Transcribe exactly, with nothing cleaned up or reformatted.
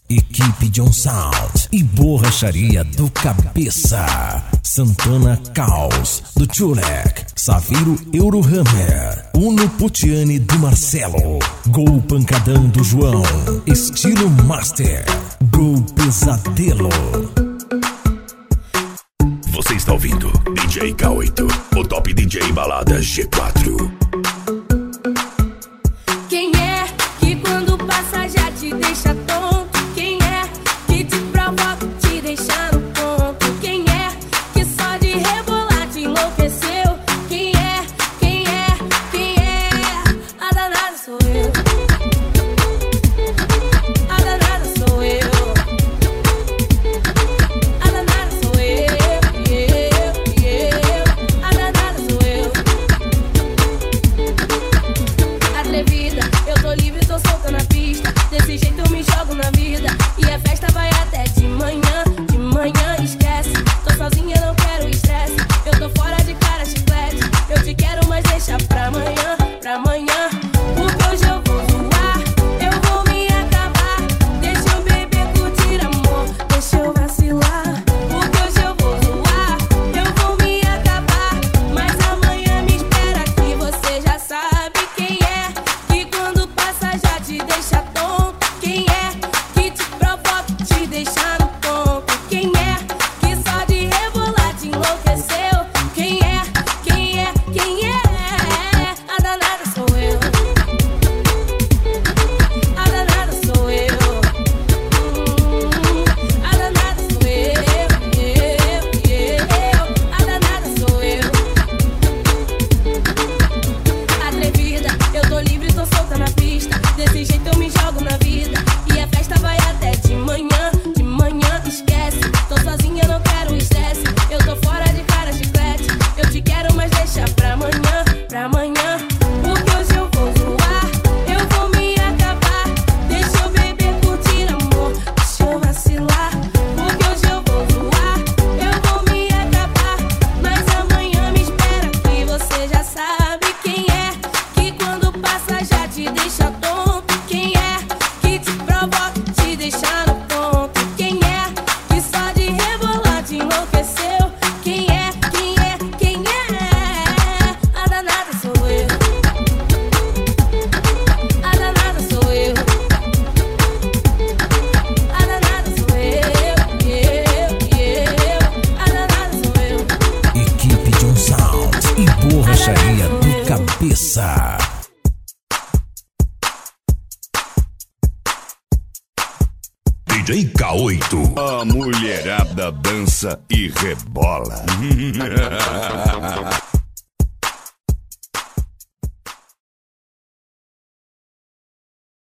Equipe John Sound e Borracharia do Cabeça. Santana Caos do Tulek, Saviro Eurohammer, Uno Putiani do Marcelo, Gol Pancadão do João, Estilo Master, Gol Pesadelo. Você está ouvindo D J K oito, o top D J balada G quatro. Quem é que quando passa já te deixa tonto? Quem é que te provoca, te deixa no ponto? Quem é que só de rebolar te enlouqueceu? Quem é, quem é, quem é? A danada sou eu. A danada sou eu. A danada sou eu. Eu, eu. A danada sou eu. Atrevida, eu tô livre, tô solta na pista. Desse jeito eu me jogo na vida. E a festa vai até de manhã. De manhã esquece. Tô sozinha, não quero estresse. Eu tô fora de cara, chiclete. Eu te quero, mas deixa pra amanhã. Pra amanhã. Porque hoje eu vou zoar. Eu vou me acabar. Deixa eu beber, curtir amor. Deixa eu vacilar. Porque hoje eu vou zoar. Eu vou me acabar. Mas amanhã me espera que você já sabe quem é. Que quando passa já te deixa tonto. Quem é que te provoca, te deixa no ponto? Quem é que só de rebolar te enlouqueceu? Quem é, quem é, quem é? A danada sou eu. A danada sou eu. Hum, a danada sou eu. Eu, eu. A danada sou eu. Atrevida, eu tô livre, tô solta na pista. Desse jeito eu me jogo na vida. E a festa vai até de manhã. De manhã esquece. Tô sozinha, não quero estresse. Eu tô fora de cara, chiclete. Eu te quero, mas deixa pra amanhã. Pra amanhã. Porque hoje eu vou zoar. Eu vou me acabar. Deixa eu beber, curtir amor. Deixa eu vacilar. Porque hoje eu vou zoar. Eu vou me acabar. Mas amanhã me espera que você já sabe quem é. Que quando passa já te deixa tonto. Quem é que te provoca, te deixa no ponto? Quem é que só de rebolar te enlouqueceu? Quem é, quem é, quem é? A danada sou eu. A danada sou eu. A danada sou eu. Eu, eu. A danada sou eu. Equipe John Sound e Borracharia do Cabeça. D J K oito. A mulherada dança e rebola.